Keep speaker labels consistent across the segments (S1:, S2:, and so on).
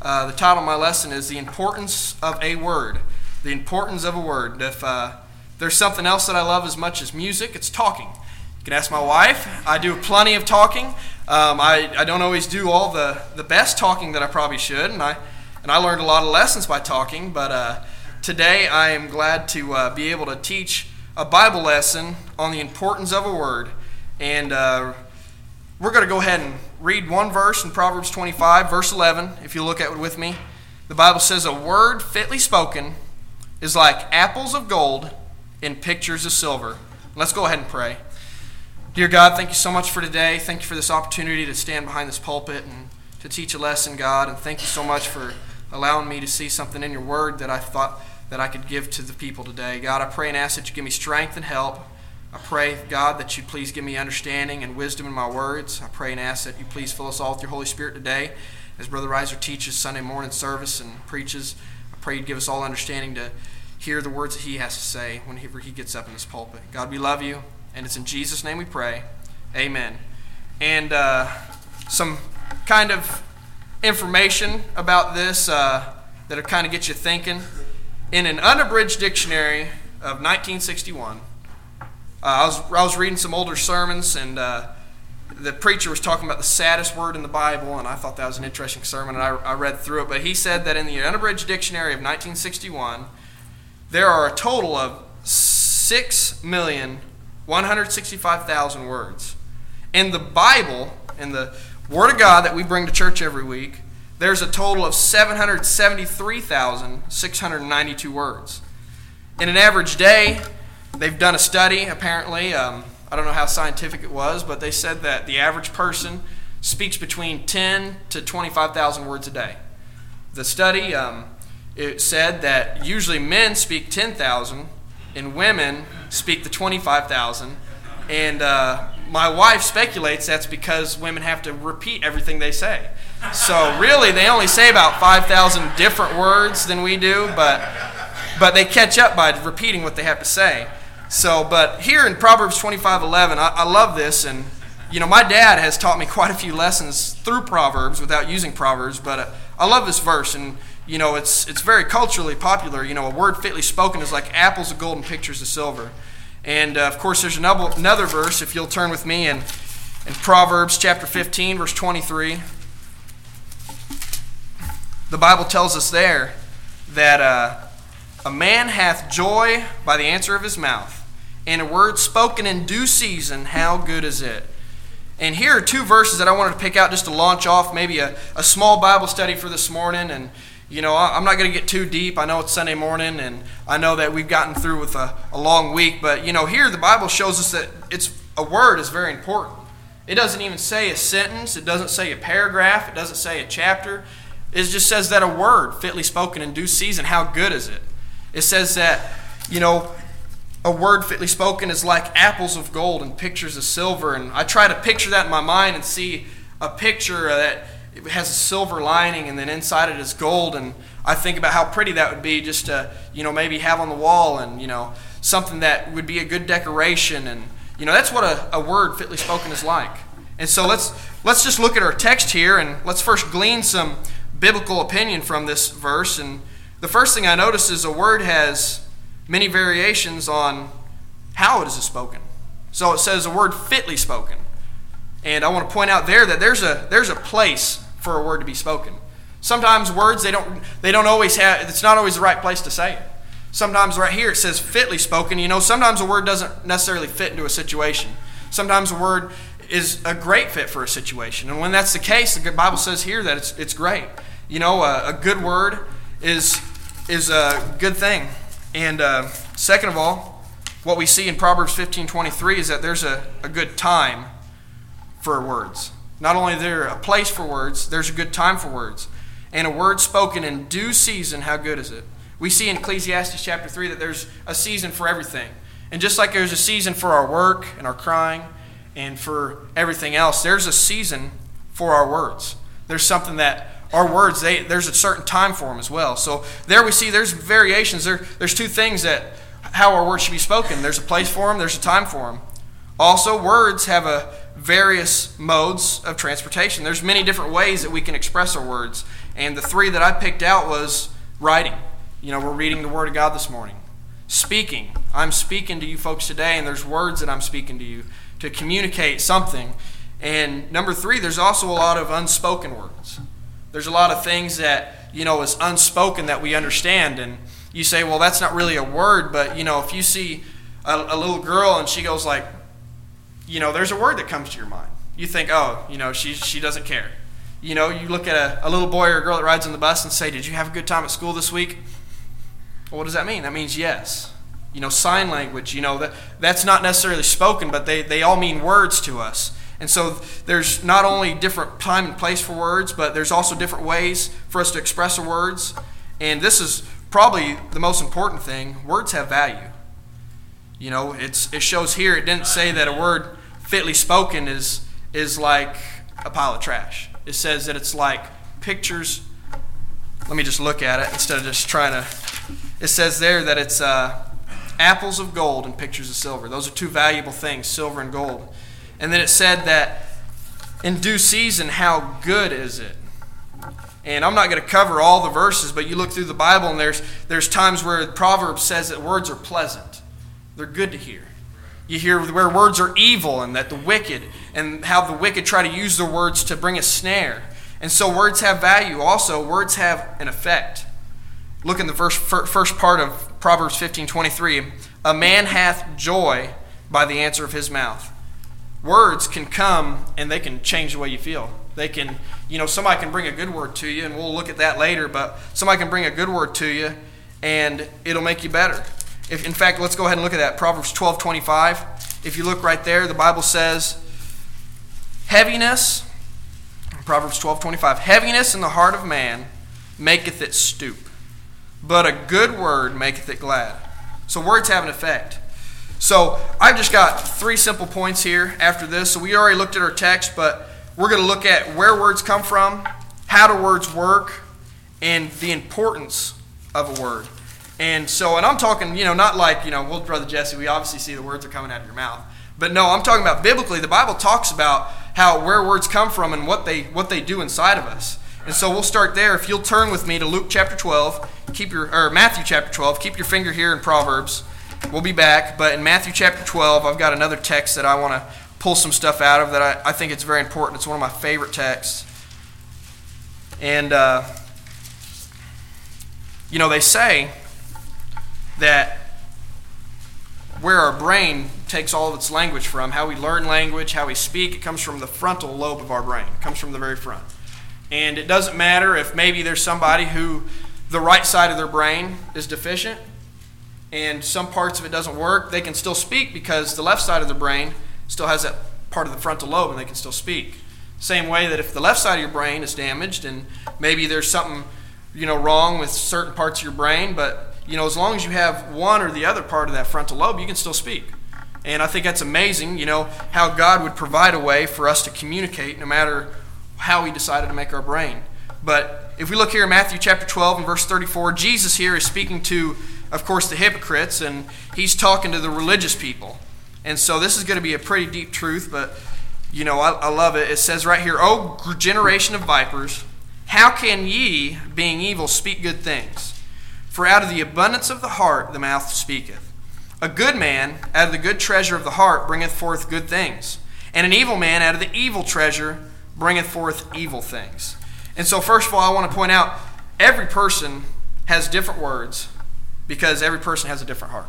S1: The title of my lesson is The Importance of a Word. The importance of a word. If there's something else that I love as much as music, it's talking. You can ask my wife. I do plenty of talking. I don't always do all the best talking that I probably should, and I learned a lot of lessons by talking, but today I am glad to be able to teach a Bible lesson on the importance of a word. And we're going to go ahead and read one verse in Proverbs 25, verse 11, if you look at it with me. The Bible says, "A word fitly spoken is like apples of gold in pictures of silver." Let's go ahead and pray. Dear God, thank you so much for today. Thank you for this opportunity to stand behind this pulpit and to teach a lesson, God. And thank you so much for allowing me to see something in your word that I thought that I could give to the people today. God, I pray and ask that you give me strength and help. I pray, God, that you please give me understanding and wisdom in my words. I pray and ask that you please fill us all with your Holy Spirit today. As Brother Reiser teaches Sunday morning service and preaches, I pray you'd give us all understanding to hear the words that he has to say whenever he gets up in this pulpit. God, we love you, and it's in Jesus' name we pray. Amen. And some kind of information about this that'll kind of get you thinking. In an unabridged dictionary of 1961, I was reading some older sermons, and the preacher was talking about the saddest word in the Bible, and I thought that was an interesting sermon, and I read through it. But he said that in the unabridged dictionary of 1961, there are a total of 6,165,000 words. In the Bible, in the Word of God that we bring to church every week, there's a total of 773,692 words. In an average day, they've done a study, apparently. I don't know how scientific it was, but they said that the average person speaks between 10 to 25,000 words a day. The study, it said that usually men speak 10,000 and women speak the 25,000. And my wife speculates that's because women have to repeat everything they say. So really, they only say about 5,000 different words than we do, but they catch up by repeating what they have to say. So, but here in Proverbs 25:11, I love this, and my dad has taught me quite a few lessons through Proverbs without using Proverbs, but I love this verse, and it's very culturally popular. A word fitly spoken is like apples of gold and pictures of silver. And of course, there's another verse, if you'll turn with me in Proverbs chapter 15, verse 23. The Bible tells us there that a man hath joy by the answer of his mouth, and a word spoken in due season, how good is it? And here are two verses that I wanted to pick out just to launch off maybe a small Bible study for this morning. And I'm not going to get too deep. I know it's Sunday morning, and I know that we've gotten through with a long week. But, here the Bible shows us that a word is very important. It doesn't even say a sentence. It doesn't say a paragraph. It doesn't say a chapter. It just says that a word fitly spoken in due season, how good is it? It says that, a word fitly spoken is like apples of gold and pictures of silver. And I try to picture that in my mind and see a picture that it has a silver lining, and then inside it is gold. And I think about how pretty that would be just to, maybe have on the wall, and, something that would be a good decoration. And, that's what a word fitly spoken is like. And so let's just look at our text here, and let's first glean some biblical opinion from this verse. And the first thing I notice is a word has many variations on how it is spoken. So it says a word fitly spoken. And I want to point out there that there's a place for a word to be spoken. Sometimes words, they don't always have, it's not always the right place to say it. Sometimes right here it says fitly spoken. Sometimes a word doesn't necessarily fit into a situation. Sometimes a word is a great fit for a situation. And when that's the case, the Bible says here that it's great. A good word is a good thing. And second of all, what we see in Proverbs 15:23 is that there's a good time for words. Not only is there a place for words, there's a good time for words. And a word spoken in due season, how good is it? We see in Ecclesiastes chapter 3 that there's a season for everything. And just like there's a season for our work and our crying and for everything else, there's a season for our words. There's something that our words, there's a certain time for them as well. So there we see there's variations. There's two things that how our words should be spoken. There's a place for them. There's a time for them. Also, words have various modes of transportation. There's many different ways that we can express our words. And the three that I picked out was writing. We're reading the Word of God this morning. Speaking. I'm speaking to you folks today, and there's words that I'm speaking to you to communicate something. And number three, there's also a lot of unspoken words. There's a lot of things that, is unspoken that we understand. And you say, well, that's not really a word, but, if you see a little girl and she goes like, there's a word that comes to your mind. You think, oh, she doesn't care. You look at a little boy or a girl that rides on the bus and say, did you have a good time at school this week? Well, what does that mean? That means yes. Sign language, that's not necessarily spoken, but they all mean words to us. And so there's not only different time and place for words, but there's also different ways for us to express our words. And this is probably the most important thing. Words have value. It shows here, it didn't say that a word fitly spoken is like a pile of trash. It says that it's like pictures. Let me just look at it instead of just trying to. It says there that it's apples of gold and pictures of silver. Those are two valuable things, silver and gold. And then it said that in due season, how good is it? And I'm not going to cover all the verses, but you look through the Bible and there's times where Proverbs says that words are pleasant. They're good to hear. You hear where words are evil and that the wicked, and how the wicked try to use their words to bring a snare. And so words have value. Also, words have an effect. Look in the first part of Proverbs 15:23. A man hath joy by the answer of his mouth. Words can come and they can change the way you feel. They can, somebody can bring a good word to you, and we'll look at that later, but somebody can bring a good word to you and it'll make you better. In fact, let's go ahead and look at that. Proverbs 12:25. If you look right there, the Bible says, heaviness, Proverbs 12:25, heaviness in the heart of man maketh it stoop, but a good word maketh it glad. So words have an effect. So I've just got three simple points here after this. So we already looked at our text, but we're going to look at where words come from, how do words work, and the importance of a word. And I'm talking, not like, well, Brother Jesse, we obviously see the words are coming out of your mouth. But no, I'm talking about biblically. The Bible talks about where words come from and what they do inside of us. And so we'll start there. If you'll turn with me to Luke chapter 12, Matthew chapter 12, keep your finger here in Proverbs. We'll be back. But in Matthew chapter 12, I've got another text that I want to pull some stuff out of that I think it's very important. It's one of my favorite texts. And, they say that where our brain takes all of its language from, how we learn language, how we speak, it comes from the frontal lobe of our brain. It comes from the very front. And it doesn't matter if maybe there's somebody who the right side of their brain is deficient and some parts of it doesn't work, they can still speak because the left side of the brain still has that part of the frontal lobe and they can still speak. Same way that if the left side of your brain is damaged and maybe there's something wrong with certain parts of your brain, but as long as you have one or the other part of that frontal lobe, you can still speak. And I think that's amazing, how God would provide a way for us to communicate no matter how He decided to make our brain. But if we look here in Matthew chapter 12 and verse 34, Jesus here is speaking to, of course, the hypocrites, and He's talking to the religious people. And so this is going to be a pretty deep truth, but, I love it. It says right here, O generation of vipers, how can ye, being evil, speak good things? For out of the abundance of the heart the mouth speaketh. A good man out of the good treasure of the heart bringeth forth good things, and an evil man out of the evil treasure bringeth forth evil things. And so first of all, I want to point out, every person has different words because every person has a different heart.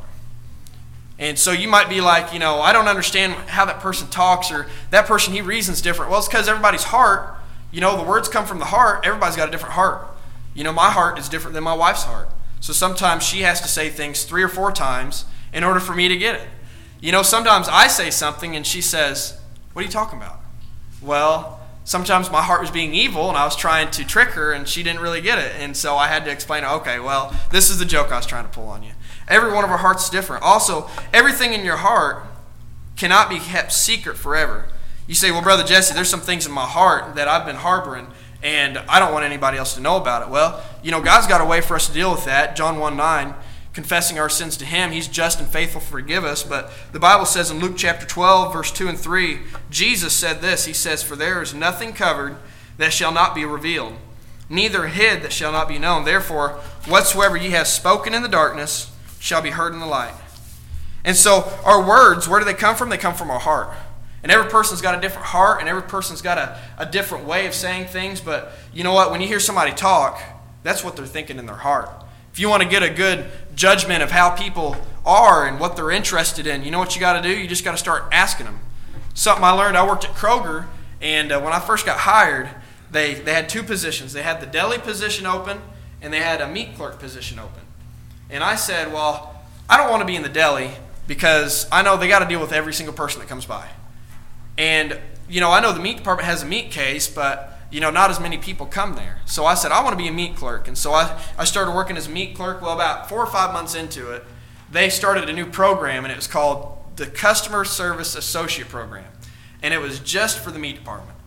S1: And so you might be like, I don't understand how that person talks, or that person, he reasons different. Well, it's because everybody's heart, the words come from the heart. Everybody's got a different heart. My heart is different than my wife's heart. So sometimes she has to say things 3 or 4 times in order for me to get it. Sometimes I say something and she says, what are you talking about? Well, sometimes my heart was being evil and I was trying to trick her and she didn't really get it. And so I had to explain, okay, well, this is the joke I was trying to pull on you. Every one of our hearts is different. Also, everything in your heart cannot be kept secret forever. You say, well, Brother Jesse, there's some things in my heart that I've been harboring and I don't want anybody else to know about it. Well, God's got a way for us to deal with that. John 1:9, confessing our sins to Him, He's just and faithful to forgive us. But the Bible says in Luke chapter 12, verse 2 and 3, Jesus said this. He says, for there is nothing covered that shall not be revealed, neither hid that shall not be known. Therefore, whatsoever ye have spoken in the darkness shall be heard in the light. And so our words, where do they come from? They come from our heart. And every person's got a different heart, and every person's got a different way of saying things. But you know what? When you hear somebody talk, that's what they're thinking in their heart. If you want to get a good judgment of how people are and what they're interested in, you know what you got to do? You just got to start asking them. Something I learned, I worked at Kroger, and when I first got hired, they had two positions. They had the deli position open, and they had a meat clerk position open. And I said, well, I don't want to be in the deli because I know they got to deal with every single person that comes by. And, you know, I know the meat department has a meat case, but, you know, not as many people come there. So I said, I want to be a meat clerk. And so I started working as a meat clerk. Well, about 4 or 5 months into it, they started a new program, and it was called the Customer Service Associate Program. And it was just for the meat department.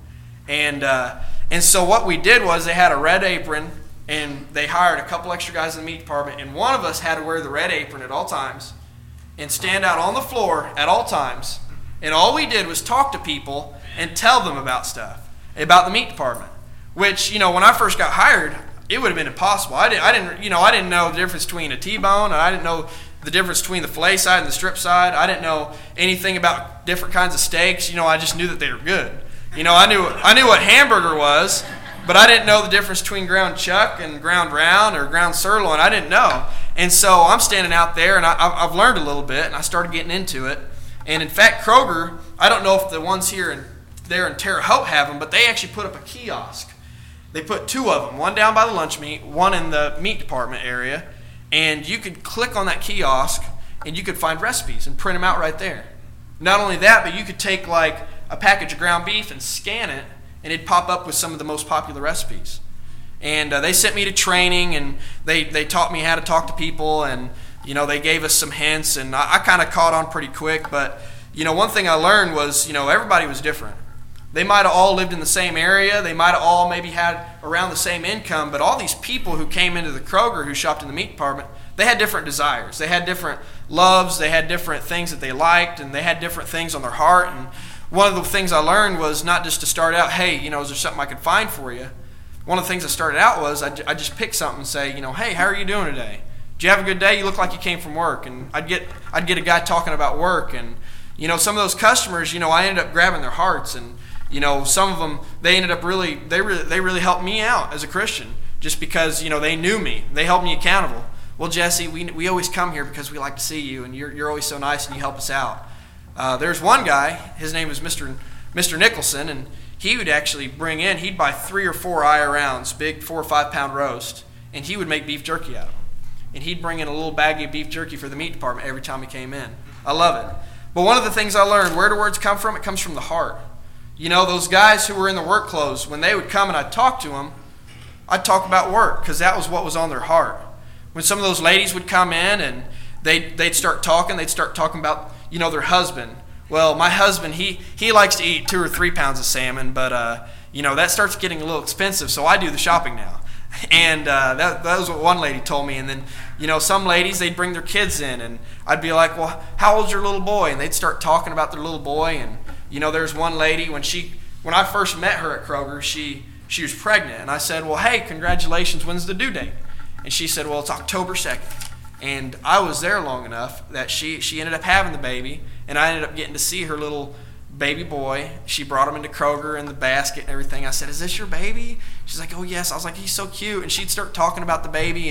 S1: And so what we did was they had a red apron, and they hired a couple extra guys in the meat department, and one of us had to wear the red apron at all times and stand out on the floor at all times. And all we did was talk to people and tell them about stuff, about the meat department. Which, you know, when I first got hired, it would have been impossible. I didn't know the difference between a T-bone, and I didn't know the difference between the fillet side and the strip side. I didn't know anything about different kinds of steaks. You know, I just knew that they were good. You know, I knew what hamburger was, but I didn't know the difference between ground chuck and ground round or ground sirloin. I didn't know. And so I'm standing out there, and I've learned a little bit, and I started getting into it. And in fact, Kroger, I don't know if the ones there in Terre Haute have them, but they actually put up a kiosk. They put 2 of them, one down by the lunch meat, one in the meat department area. And you could click on that kiosk, and you could find recipes and print them out right there. Not only that, but you could take like a package of ground beef and scan it, and it'd pop up with some of the most popular recipes. And they sent me to training, and they taught me how to talk to people, and you know, they gave us some hints, and I kind of caught on pretty quick. But, you know, one thing I learned was, you know, everybody was different. They might have all lived in the same area. They might have all maybe had around the same income. But all these people who came into the Kroger who shopped in the meat department, they had different desires. They had different loves. They had different things that they liked, and they had different things on their heart. And one of the things I learned was not just to start out, hey, you know, is there something I could find for you? One of the things I started out was I just pick something and say, you know, hey, how are you doing today? Did you have a good day? You look like you came from work. And I'd get a guy talking about work. And, you know, some of those customers, you know, I ended up grabbing their hearts. And, you know, some of them, they ended up really helped me out as a Christian just because, you know, they knew me. They held me accountable. Well, Jesse, we always come here because we like to see you, and you're always so nice and you help us out. There's one guy, his name is Mr. Nicholson, and he would actually bring in, he'd buy 3 or 4 eye rounds, big 4 or 5 pound roast, and he would make beef jerky out of them. And he'd bring in a little baggie of beef jerky for the meat department every time he came in. I love it. But one of the things I learned, where do words come from? It comes from the heart. You know, those guys who were in the work clothes, when they would come and I'd talk to them, I'd talk about work because that was what was on their heart. When some of those ladies would come in and they'd start talking about, you know, their husband. Well, my husband, he likes to eat 2 or 3 pounds of salmon, but, you know, that starts getting a little expensive, so I do the shopping now. And that was what one lady told me. And then, you know, some ladies, they'd bring their kids in, and I'd be like, well, how old's your little boy? And they'd start talking about their little boy. And, you know, there's one lady, when I first met her at Kroger, she was pregnant. And I said, well, hey, congratulations, when's the due date? And she said, well, it's October 2nd. And I was there long enough that she ended up having the baby, and I ended up getting to see her little baby boy. She brought him into Kroger in the basket and everything. I said, is this your baby? She's like, oh, yes. I was like, he's so cute. And she'd start talking about the baby,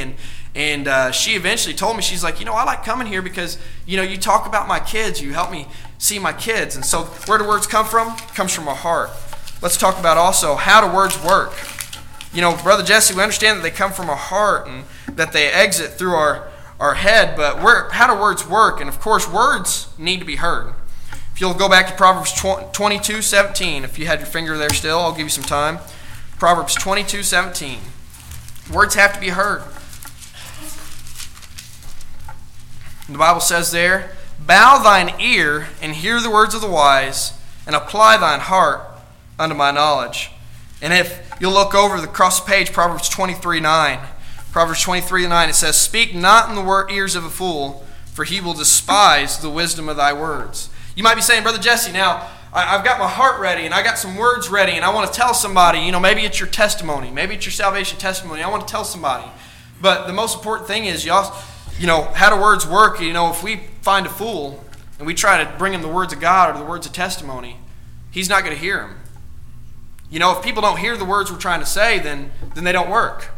S1: and she eventually told me, she's like, you know, I like coming here because, you know, you talk about my kids. You help me see my kids. And so where do words come from? It comes from our heart. Let's talk about also, how do words work? You know, Brother Jesse, we understand that they come from our heart and that they exit through our head, but how do words work? And of course, words need to be heard. If you'll go back to Proverbs 22:17, if you had your finger there still, I'll give you some time. Proverbs 22:17. Words have to be heard. The Bible says there, bow thine ear and hear the words of the wise, and apply thine heart unto my knowledge. And if you'll look over across the page, Proverbs 23:9. Proverbs 23:9, it says, speak not in the ears of a fool, for he will despise the wisdom of thy words. You might be saying, Brother Jesse, now, I've got my heart ready and I got some words ready and I want to tell somebody, maybe it's your testimony, maybe it's your salvation testimony. I want to tell somebody. But the most important thing is, how do words work? If we find a fool and we try to bring him the words of God or the words of testimony, he's not going to hear them. If people don't hear the words we're trying to say, then they don't work.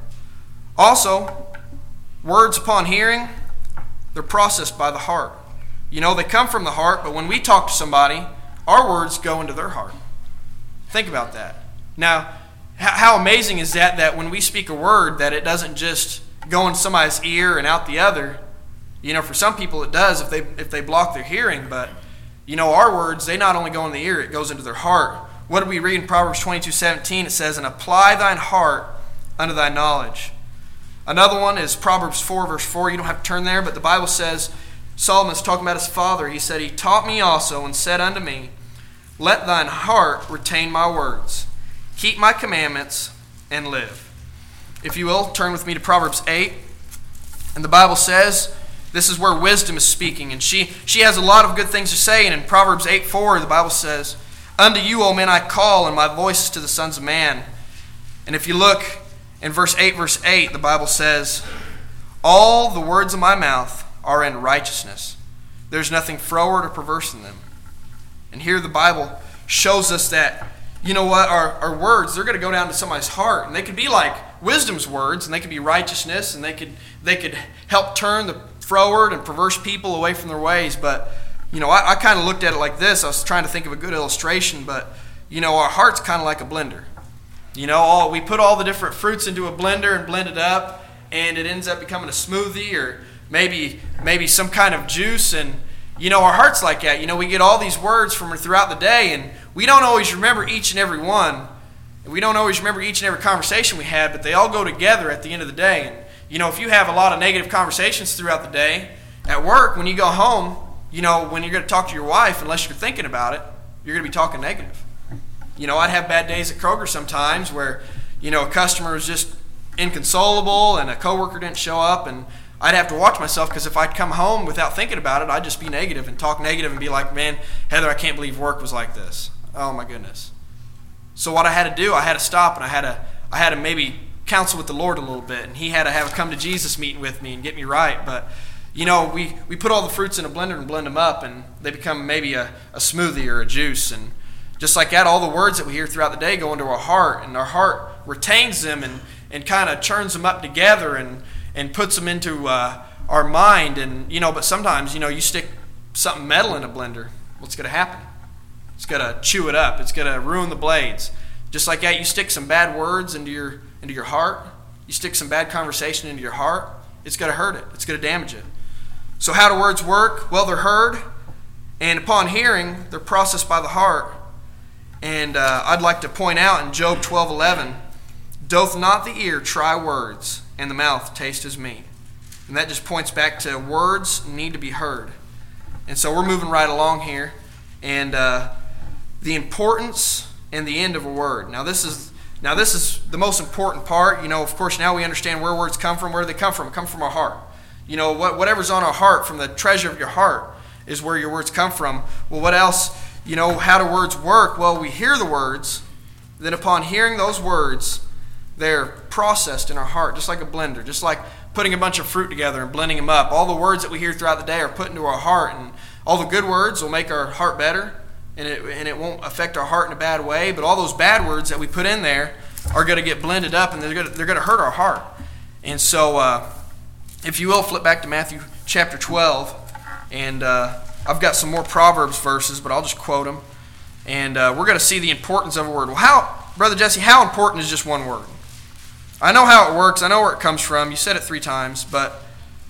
S1: Also, words upon hearing, they're processed by the heart. They come from the heart, but when we talk to somebody, our words go into their heart. Think about that. Now, how amazing is that when we speak a word, that it doesn't just go in somebody's ear and out the other. For some people it does if they block their hearing, but our words, they not only go in the ear, it goes into their heart. What did we read in Proverbs 22:17? It says, "And apply thine heart unto thy knowledge." Another one is Proverbs 4, verse 4. You don't have to turn there, but the Bible says, Solomon's talking about his father. He said, "He taught me also and said unto me, let thine heart retain my words. Keep my commandments and live." If you will, turn with me to Proverbs 8. And the Bible says, this is where wisdom is speaking. And she has a lot of good things to say. And in Proverbs 8:4, the Bible says, "Unto you, O men, I call, and my voice is to the sons of man." And if you look in verse 8, the Bible says, "All the words of my mouth are in righteousness. There's nothing froward or perverse in them." And here the Bible shows us that, our words, they're going to go down to somebody's heart. And they could be like wisdom's words, and they could be righteousness, and they could help turn the froward and perverse people away from their ways. But, I kind of looked at it like this. I was trying to think of a good illustration, but, our heart's kind of like a blender. We put all the different fruits into a blender and blend it up, and it ends up becoming a smoothie or maybe some kind of juice. And our heart's like that. We get all these words from throughout the day, and we don't always remember each and every one. And we don't always remember each and every conversation we had, but they all go together at the end of the day. And if you have a lot of negative conversations throughout the day at work, when you go home, when you're going to talk to your wife, unless you're thinking about it, you're going to be talking negative. I'd have bad days at Kroger sometimes where, a customer is just inconsolable and a coworker didn't show up, and I'd have to watch myself, because if I'd come home without thinking about it, I'd just be negative and talk negative and be like, "Man, Heather, I can't believe work was like this. Oh my goodness." So what I had to do, I had to stop, and I had to maybe counsel with the Lord a little bit, and he had to have a come to Jesus meeting with me and get me right. But we put all the fruits in a blender and blend them up, and they become maybe a smoothie or a juice. And just like that, all the words that we hear throughout the day go into our heart, and our heart retains them and kind of churns them up together and puts them into our mind. And but sometimes you stick something metal in a blender, what's going to happen? It's going to chew it up. It's going to ruin the blades. Just like that, you stick some bad words into your heart. You stick some bad conversation into your heart. It's going to hurt it. It's going to damage it. So how do words work? Well, they're heard, and upon hearing, they're processed by the heart. And I'd like to point out in Job 12:11, "Doth not the ear try words, and the mouth taste his meat?" And that just points back to words need to be heard. And so we're moving right along here. And the importance and the end of a word. Now this is the most important part. Of course, now we understand where words come from. Where do they come from? They come from our heart. Whatever's on our heart, from the treasure of your heart, is where your words come from. Well, what else? How do words work? Well, we hear the words. Then upon hearing those words, they're processed in our heart, just like a blender, just like putting a bunch of fruit together and blending them up. All the words that we hear throughout the day are put into our heart, and all the good words will make our heart better, and it won't affect our heart in a bad way. But all those bad words that we put in there are going to get blended up, and they're going to hurt our heart. And so, if you will, flip back to Matthew chapter 12, and I've got some more Proverbs verses, but I'll just quote them. And we're going to see the importance of a word. Well, Brother Jesse, how important is just one word? I know how it works. I know where it comes from. You said it 3 times, but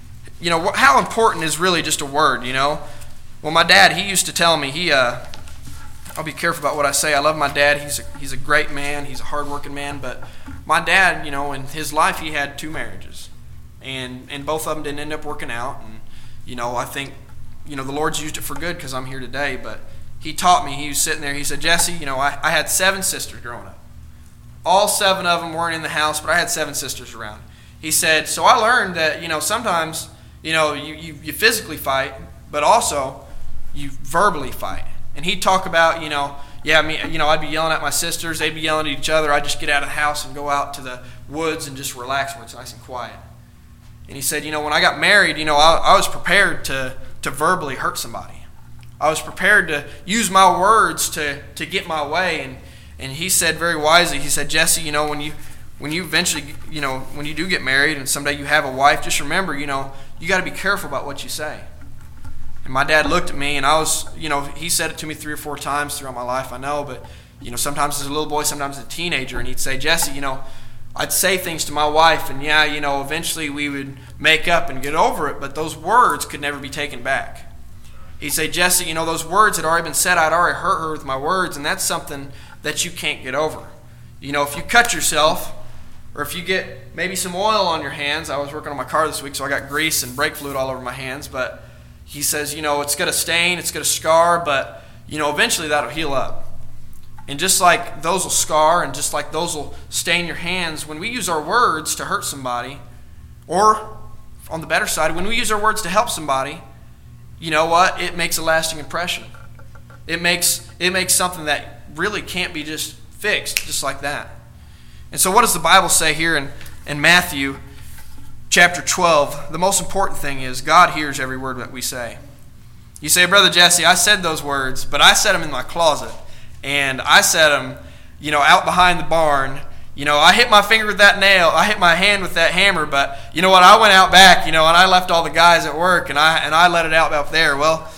S1: how important is really just a word? Well, my dad, he used to tell me, I'll be careful about what I say. I love my dad. He's a great man. He's a hardworking man. But my dad, in his life, he had 2 marriages, and both of them didn't end up working out. And I think the Lord's used it for good, because I'm here today. But he taught me. He was sitting there. He said, "Jesse, I had 7 sisters growing up. All 7 of them weren't in the house, but I had 7 sisters around." He said, "So I learned that sometimes you physically fight, but also you verbally fight." And he'd talk about, I'd be yelling at my sisters, they'd be yelling at each other. I'd just get out of the house and go out to the woods and just relax where it's nice and quiet. And he said, when I got married, I was prepared to verbally hurt somebody. I was prepared to use my words to get my way. And he said very wisely, he said, Jesse, when you eventually, when you do get married and someday you have a wife, just remember, you got to be careful about what you say. And my dad looked at me, and I was, he said it to me 3 or 4 times throughout my life, I know, but, sometimes as a little boy, sometimes as a teenager, and he'd say, Jesse, I'd say things to my wife, and eventually we would make up and get over it, but those words could never be taken back. He'd say, Jesse, those words had already been said, I'd already hurt her with my words, and that's something that you can't get over. If you cut yourself, or if you get maybe some oil on your hands, I was working on my car this week, so I got grease and brake fluid all over my hands, but he says, it's going to stain, it's going to scar, but, eventually that'll heal up. And just like those will scar, and just like those will stain your hands, when we use our words to hurt somebody, or on the better side, when we use our words to help somebody, you know what? It makes a lasting impression. It makes something that really can't be just fixed, just like that. And so what does the Bible say here in Matthew chapter 12? The most important thing is God hears every word that we say. You say, Brother Jesse, I said those words, but I said them in my closet. And I said them, out behind the barn. I hit my finger with that nail. I hit my hand with that hammer, but you know what? I went out back, and I left all the guys at work, and I let it out there. Well,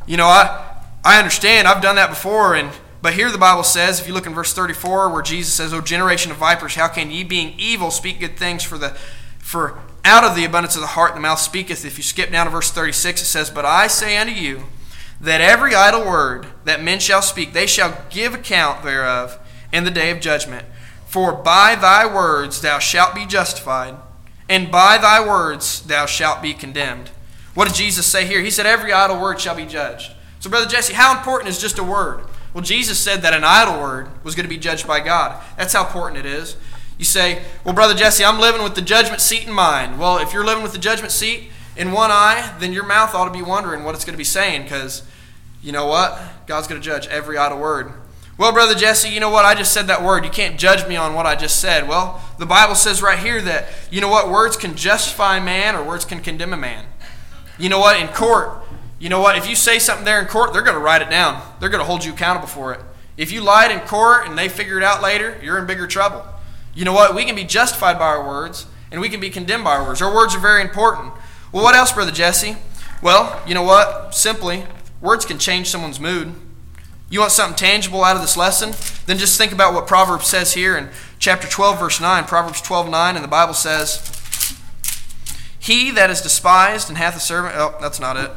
S1: I understand. I've done that before, but here the Bible says, if you look in verse 34, where Jesus says, O generation of vipers, how can ye, being evil, speak good things? For out of the abundance of the heart the mouth speaketh. If you skip down to verse 36, it says, But I say unto you, that every idle word that men shall speak, they shall give account thereof in the day of judgment. For by thy words thou shalt be justified, and by thy words thou shalt be condemned. What did Jesus say here? He said every idle word shall be judged. So Brother Jesse, how important is just a word? Well, Jesus said that an idle word was going to be judged by God. That's how important it is. You say, well, Brother Jesse, I'm living with the judgment seat in mind. Well, if you're living with the judgment seat in one eye, then your mouth ought to be wondering what it's going to be saying, because you know what? God's going to judge every idle word. Well, Brother Jesse, you know what? I just said that word. You can't judge me on what I just said. Well, the Bible says right here that, you know what? Words can justify a man, or words can condemn a man. You know what? In court, you know what? If you say something there in court, they're going to write it down. They're going to hold you accountable for it. If you lied in court and they figure it out later, you're in bigger trouble. You know what? We can be justified by our words, and we can be condemned by our words. Our words are very important. Well, what else, Brother Jesse? Well, you know what? Simply, words can change someone's mood. You want something tangible out of this lesson? Then just think about what Proverbs says here in chapter 12, verse 9. Proverbs 12:9, and the Bible says, He that is despised and hath a servant... Oh, that's not it.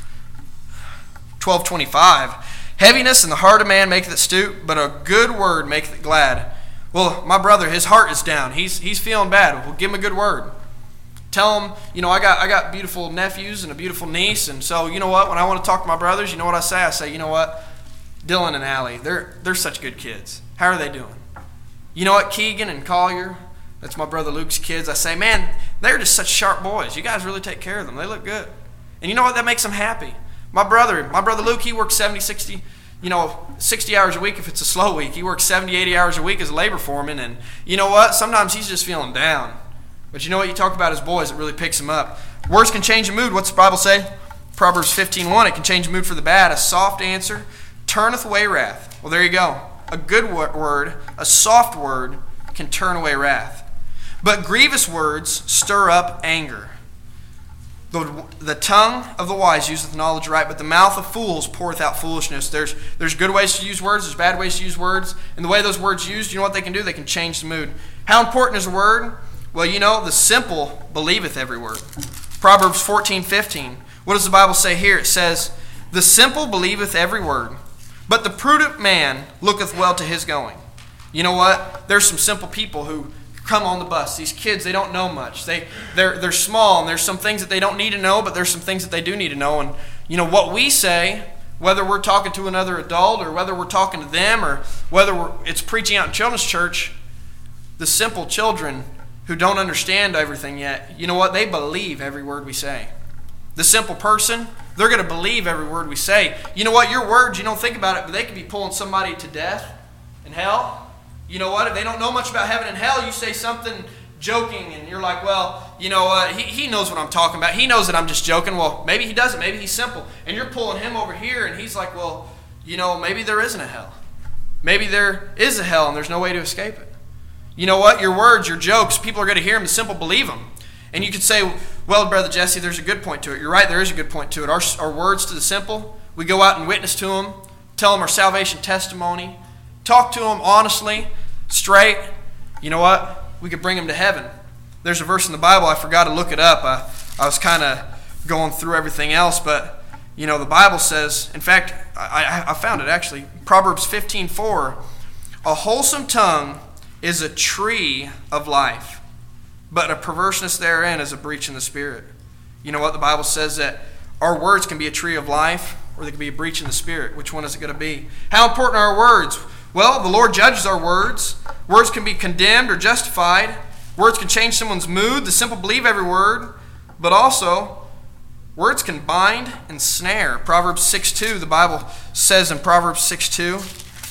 S1: 12:25. Heaviness in the heart of man maketh it stoop, but a good word maketh it glad. Well, my brother, his heart is down. He's feeling bad. Well, give him a good word. Tell him, I got beautiful nephews and a beautiful niece, and so, you know what? When I want to talk to my brothers, you know what I say? I say, you know what? Dylan and Allie, they're such good kids. How are they doing? You know what? Keegan and Collier, that's my brother Luke's kids. I say, man, they're just such sharp boys. You guys really take care of them. They look good. And you know what? That makes them happy. My brother Luke, he works 60 hours a week if it's a slow week. He works 70, 80 hours a week as a labor foreman. And you know what? Sometimes he's just feeling down. But you know what? You talk about his boys, it really picks him up. Words can change a mood. What's the Bible say? Proverbs 15:1, it can change a mood for the bad. A soft answer turneth away wrath. Well, there you go. A good word, a soft word, can turn away wrath. But grievous words stir up anger. The tongue of the wise useth knowledge right, but the mouth of fools poureth out foolishness. There's good ways to use words, there's bad ways to use words. And the way those words used, you know what they can do? They can change the mood. How important is a word? Well, the simple believeth every word. Proverbs 14:15. What does the Bible say here? It says, The simple believeth every word, but the prudent man looketh well to his going. You know what? There's some simple people who come on the bus. These kids, they don't know much. They're small, and there's some things that they don't need to know, but there's some things that they do need to know. And what we say, whether we're talking to another adult or whether we're talking to them or whether it's preaching out in children's church, the simple children who don't understand everything yet, you know what? They believe every word we say. The simple person, they're going to believe every word we say. You know what? Your words, you don't think about it, but they could be pulling somebody to death and hell. You know what? If they don't know much about heaven and hell, you say something joking and you're like, well, you know what? He knows what I'm talking about. He knows that I'm just joking. Well, maybe he doesn't. Maybe he's simple. And you're pulling him over here and he's like, well, you know, maybe there isn't a hell. Maybe there is a hell and there's no way to escape it. You know what? Your words, your jokes, people are going to hear them. The simple believe them. And you could say, well, Brother Jesse, there's a good point to it. You're right, there is a good point to it. Our words to the simple, we go out and witness to them, tell them our salvation testimony, talk to them honestly, straight. You know what? We could bring them to heaven. There's a verse in the Bible, I forgot to look it up. I was kind of going through everything else, but, you know, the Bible says, in fact, I found it actually, Proverbs 15:4, a wholesome tongue is a tree of life, but a perverseness therein is a breach in the spirit. You know what? The Bible says that our words can be a tree of life or they can be a breach in the spirit. Which one is it going to be? How important are our words? Well, the Lord judges our words. Words can be condemned or justified. Words can change someone's mood. The simple believe every word. But also, words can bind and snare. Proverbs 6:2, the Bible says in Proverbs 6:2,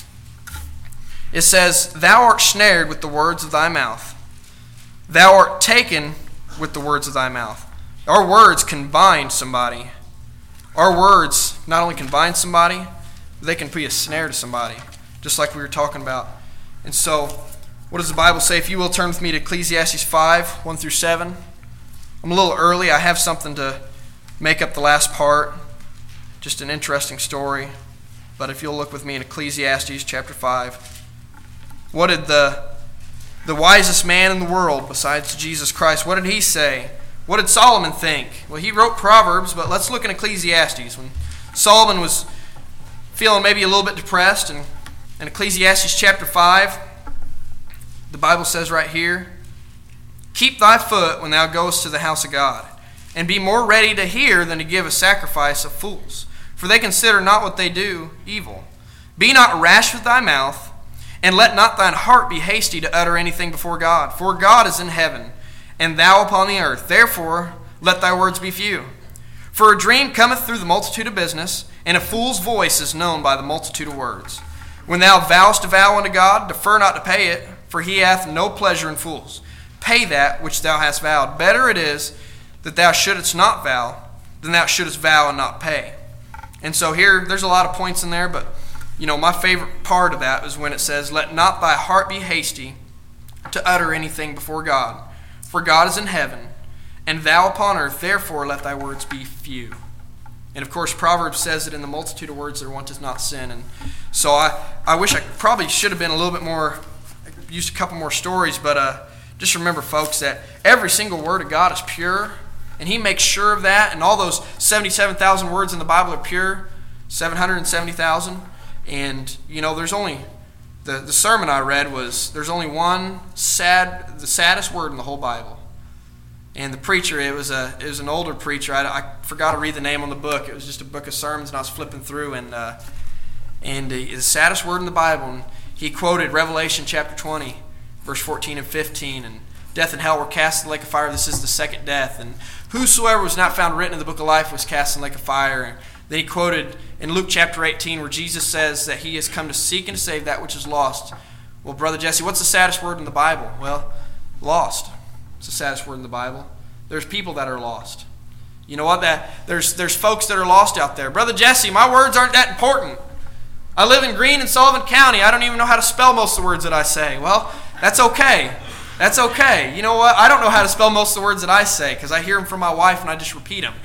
S1: it says, thou art snared with the words of thy mouth. Thou art taken with the words of thy mouth. Our words can bind somebody. Our words not only can bind somebody, they can be a snare to somebody, just like we were talking about. And so, what does the Bible say? If you will turn with me to Ecclesiastes 5:1-7. I'm a little early. I have something to make up the last part. Just an interesting story. But if you'll look with me in Ecclesiastes chapter 5. What did the wisest man in the world besides Jesus Christ, what did he say? What did Solomon think? Well, he wrote Proverbs, but let's look in Ecclesiastes. When Solomon was feeling maybe a little bit depressed, and in Ecclesiastes chapter 5, the Bible says right here, keep thy foot when thou goest to the house of God, and be more ready to hear than to give a sacrifice of fools. For they consider not what they do evil. Be not rash with thy mouth, and let not thine heart be hasty to utter anything before God. For God is in heaven, and thou upon the earth. Therefore let thy words be few. For a dream cometh through the multitude of business, and a fool's voice is known by the multitude of words. When thou vowest a vow unto God, defer not to pay it, for he hath no pleasure in fools. Pay that which thou hast vowed. Better it is that thou shouldest not vow, than thou shouldest vow and not pay. And so here, there's a lot of points in there, but you know, my favorite part of that is when it says, let not thy heart be hasty to utter anything before God. For God is in heaven, and thou upon earth, therefore let thy words be few. And of course, Proverbs says that in the multitude of words there want is not sin. And so I wish I probably should have been a little bit more, used a couple more stories, but just remember, folks, that every single word of God is pure, and he makes sure of that, and all those 77,000 words in the Bible are pure, 770,000. And, you know, there's only, the sermon I read was, there's only the saddest word in the whole Bible. And the preacher, it was an older preacher. I forgot to read the name on the book. It was just a book of sermons, and I was flipping through, and the saddest word in the Bible, and he quoted Revelation chapter 20, verse 14 and 15, and death and hell were cast in the lake of fire. This is the second death. And whosoever was not found written in the book of life was cast in the lake of fire. And then he quoted in Luke chapter 18 where Jesus says that he has come to seek and to save that which is lost. Well, Brother Jesse, what's the saddest word in the Bible? Well, lost. It's the saddest word in the Bible. There's people that are lost. You know what? There's folks that are lost out there. Brother Jesse, my words aren't that important. I live in Greene and Sullivan County. I don't even know how to spell most of the words that I say. Well, that's okay. That's okay. You know what? I don't know how to spell most of the words that I say because I hear them from my wife and I just repeat them.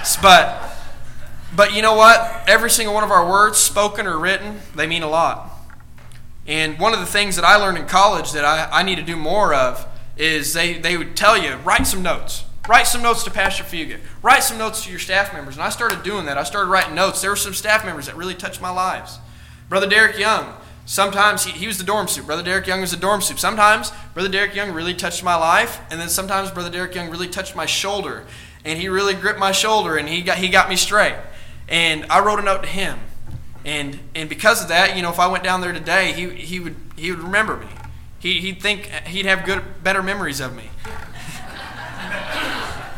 S1: But you know what? Every single one of our words, spoken or written, they mean a lot. And one of the things that I learned in college that I need to do more of is they would tell you, write some notes. Write some notes to Pastor Fugit. Write some notes to your staff members. And I started doing that. I started writing notes. There were some staff members that really touched my lives. Brother Derek Young, sometimes he was the dorm soup. Brother Derek Young was the dorm soup. Sometimes Brother Derek Young really touched my life, and then sometimes Brother Derek Young really touched my shoulder. And he really gripped my shoulder, and he got me straight. And I wrote a note to him. And because of that, you know, if I went down there today, he would remember me. He'd think he'd have better memories of me.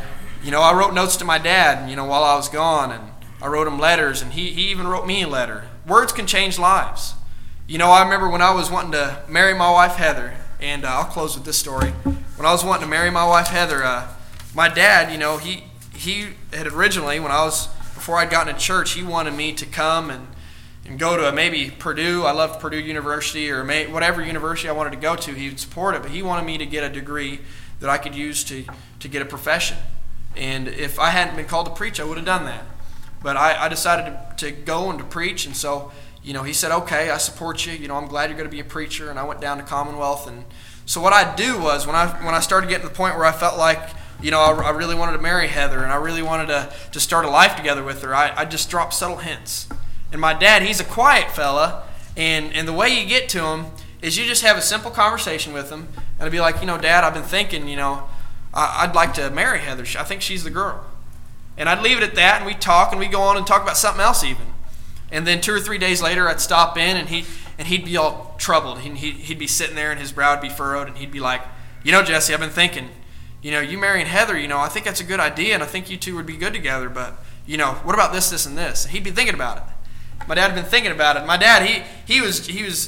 S1: I wrote notes to my dad, while I was gone, and I wrote him letters, and he even wrote me a letter. Words can change lives. I remember when I was wanting to marry my wife, Heather, and I'll close with this story. When I was wanting to marry my wife, Heather, my dad, he had originally, before I'd gotten to church, he wanted me to come and go to maybe Purdue. I loved Purdue University, or whatever university I wanted to go to, he would support it, but he wanted me to get a degree that I could use to get a profession. And if I hadn't been called to preach, I would have done that. But I decided to go and to preach, and so, he said, okay, I support you. I'm glad you're going to be a preacher. And I went down to Commonwealth. And so what I'd do was, when I started getting to the point where I felt like, I really wanted to marry Heather, and I really wanted to start a life together with her, I just dropped subtle hints. And my dad, he's a quiet fella, and the way you get to him is you just have a simple conversation with him, and I'd be like, Dad, I've been thinking, I'd like to marry Heather. I think she's the girl. And I'd leave it at that, and we'd talk, and we'd go on and talk about something else even. And then 2 or 3 days later, I'd stop in, and he'd be all troubled. He'd be sitting there, and his brow would be furrowed, and he'd be like, Jesse, I've been thinking, you marrying Heather, I think that's a good idea, and I think you two would be good together, but, what about this, this, and this? And he'd be thinking about it. My dad had been thinking about it. My dad, he was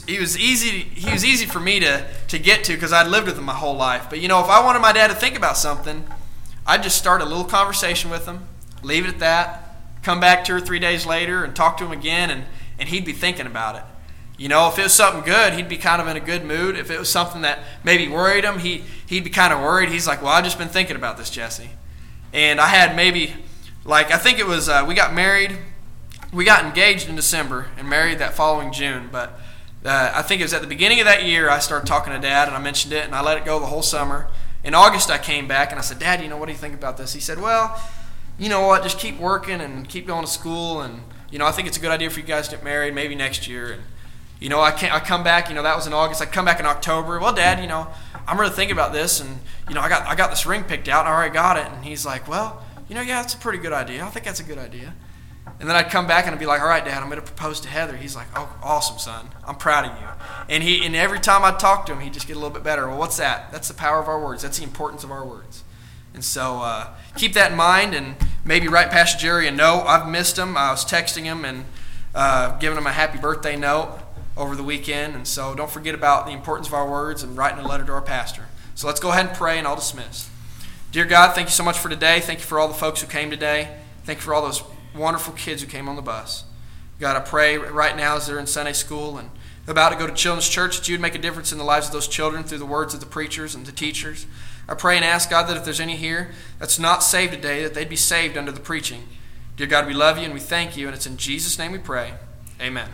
S1: easy for me to get to because I'd lived with him my whole life. But, if I wanted my dad to think about something, I'd just start a little conversation with him, leave it at that, come back 2 or 3 days later and talk to him again, and he'd be thinking about it. If it was something good, he'd be kind of in a good mood. If it was something that maybe worried him, he'd be kind of worried. He's like, well, I've just been thinking about this, Jesse. And I had maybe, I think it was, we got married. We got engaged in December and married that following June. But I think it was at the beginning of that year I started talking to Dad, and I mentioned it, and I let it go the whole summer. In August, I came back, and I said, Dad, what do you think about this? He said, well, you know what, just keep working and keep going to school, and, I think it's a good idea for you guys to get married maybe next year. And, I come back, that was in August. I come back in October. Well, Dad, I'm really thinking about this, and, I got this ring picked out, and I already got it. And he's like, well, yeah, that's a pretty good idea. I think that's a good idea. And then I'd come back and I'd be like, all right, Dad, I'm going to propose to Heather. He's like, oh, awesome, son. I'm proud of you. And every time I'd talk to him, he'd just get a little bit better. Well, what's that? That's the power of our words. That's the importance of our words. And so keep that in mind, and maybe write Pastor Jerry a note. I've missed him. I was texting him and giving him a happy birthday note over the weekend. And so don't forget about the importance of our words and writing a letter to our pastor. So let's go ahead and pray, and I'll dismiss. Dear God, thank you so much for today. Thank you for all the folks who came today. Thank you for all those wonderful kids who came on the bus. God, I pray right now as they're in Sunday school and about to go to children's church that you would make a difference in the lives of those children through the words of the preachers and the teachers. I pray and ask, God, that if there's any here that's not saved today, that they'd be saved under the preaching. Dear God, we love you and we thank you, and it's in Jesus' name we pray. Amen.